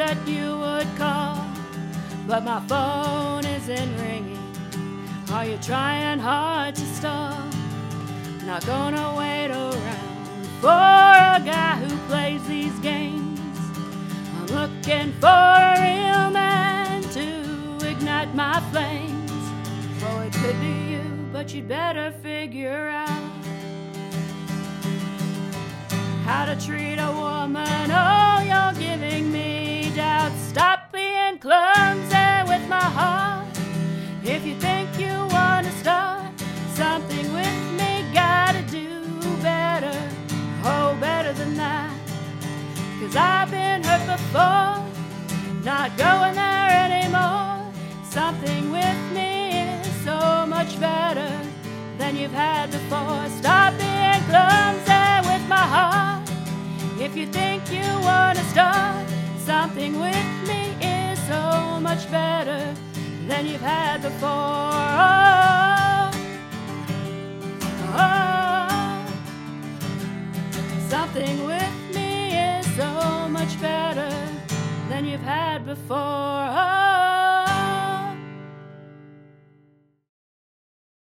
that you would call, but my phone isn't ringing. Are you trying hard to stall? Not gonna wait around for a guy who plays these games. I'm looking for a real man to ignite my flames. Oh, it could be you, but you'd better figure out how to treat a woman. Oh, you're giving me doubts. Stop being clumsy with my heart. If you think you want to start something with me, gotta do better. Oh, better than that. 'Cause I've been hurt before, not going there anymore. Something with me is so much better than you've had before. Stop being clumsy with my heart. If you think you want to start something with me is so much better than you've had before. Oh, oh, something with me is so much better than you've had before. Oh.